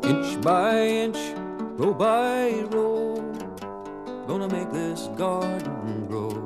Inch by inch, row by row, gonna make this garden grow.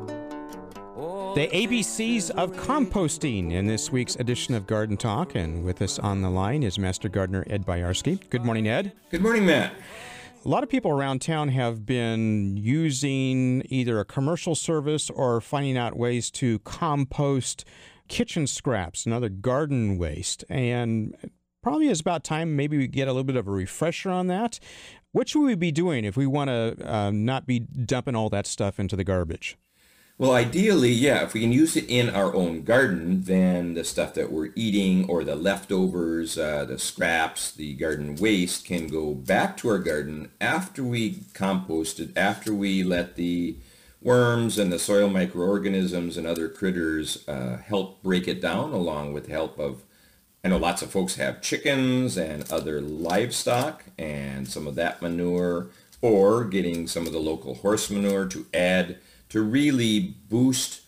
The ABCs of composting in this week's edition of Garden Talk. And with us on the line is Master Gardener Ed Boyarsky. Good morning, Ed. Good morning, Matt. A lot of people around town have been using either a commercial service or finding out ways to compost kitchen scraps and other garden waste. And probably is about time maybe we get a little bit of a refresher on that. What should we be doing if we want to not be dumping all that stuff into the garbage? Well, ideally, yeah, if we can use it in our own garden, then the stuff that we're eating or the leftovers, the scraps, the garden waste can go back to our garden after we compost it, after we let the worms and the soil microorganisms and other critters help break it down, along with the help of, I know lots of folks have chickens and other livestock and some of that manure, or getting some of the local horse manure to add to really boost,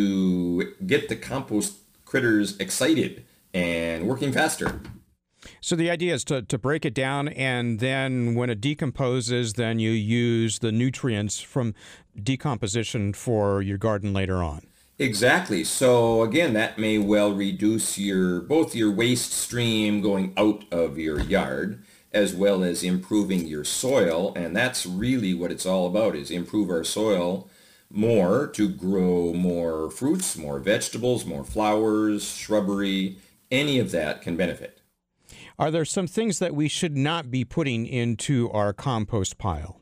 to get the compost critters excited and working faster. So the idea is to break it down, and then when it decomposes, then you use the nutrients from decomposition for your garden later on. Exactly. So again, that may well reduce both your waste stream going out of your yard, as well as improving your soil. And that's really what it's all about, is improve our soil more to grow more fruits, more vegetables, more flowers, shrubbery. Any of that can benefit. Are there some things that we should not be putting into our compost pile?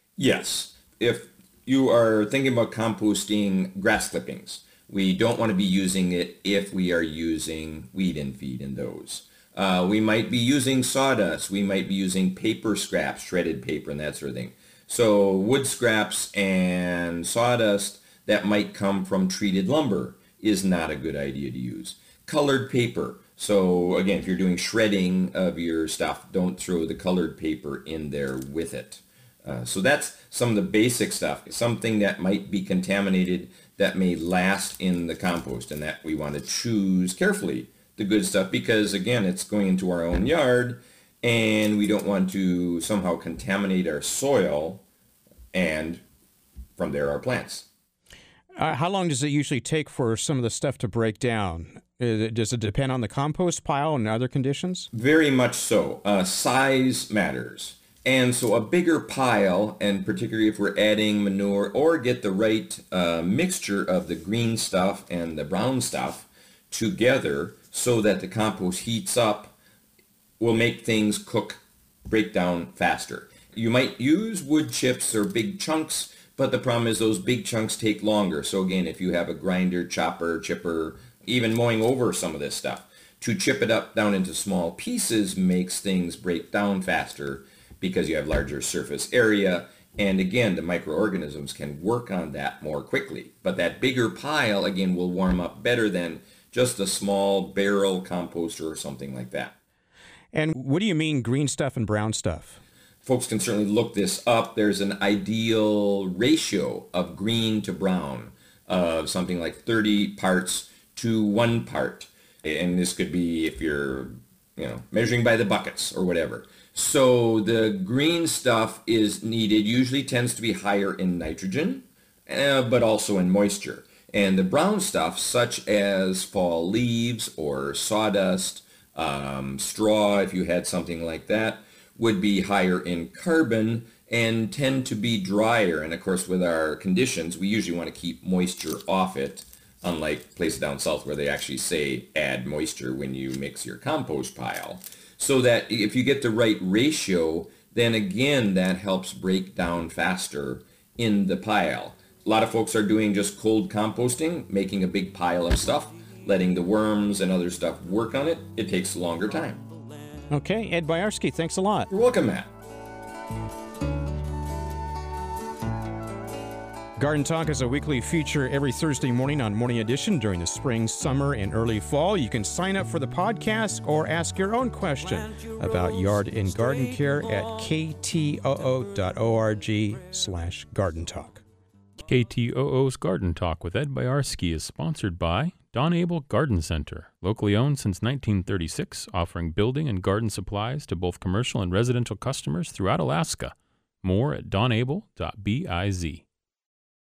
Yes. If you are thinking about composting grass clippings, we don't want to be using it if we are using weed and feed in those. We might be using sawdust. We might be using paper scraps, shredded paper and that sort of thing. So wood scraps and sawdust that might come from treated lumber is not a good idea to use. Colored paper. So again, if you're doing shredding of your stuff, don't throw the colored paper in there with it. So that's some of the basic stuff. Something that might be contaminated that may last in the compost, and that we want to choose carefully the good stuff, because again, it's going into our own yard, and we don't want to somehow contaminate our soil and from there our plants. How long does it usually take for some of the stuff to break down? Does it depend on the compost pile and other conditions? Very much so. Size matters. And so a bigger pile, and particularly if we're adding manure, or get the right mixture of the green stuff and the brown stuff together so that the compost heats up, will make things break down faster. You might use wood chips or big chunks, but the problem is those big chunks take longer. So again, if you have a grinder, chopper, chipper, even mowing over some of this stuff, to chip it up down into small pieces makes things break down faster because you have larger surface area. And again, the microorganisms can work on that more quickly. But that bigger pile, again, will warm up better than just a small barrel composter or something like that. And what do you mean green stuff and brown stuff? Folks can certainly look this up. There's an ideal ratio of green to brown of something like 30 parts to 1 part. And this could be if you're, measuring by the buckets or whatever. So the green stuff is needed, usually tends to be higher in nitrogen, but also in moisture. And the brown stuff, such as fall leaves or sawdust, straw, if you had something like that, would be higher in carbon and tend to be drier. And of course, with our conditions, we usually want to keep moisture off it, unlike places down south where they actually say add moisture when you mix your compost pile. So that if you get the right ratio, then again, that helps break down faster in the pile. A lot of folks are doing just cold composting, making a big pile of stuff, letting the worms and other stuff work on it. It takes a longer time. Okay, Ed Boyarsky, thanks a lot. You're welcome, Matt. Garden Talk is a weekly feature every Thursday morning on Morning Edition during the spring, summer, and early fall. You can sign up for the podcast or ask your own question about yard and garden care at ktoo.org/gardentalk. KTOO's Garden Talk with Ed Boyarsky is sponsored by Don Abel Garden Center, locally owned since 1936, offering building and garden supplies to both commercial and residential customers throughout Alaska. More at donable.biz.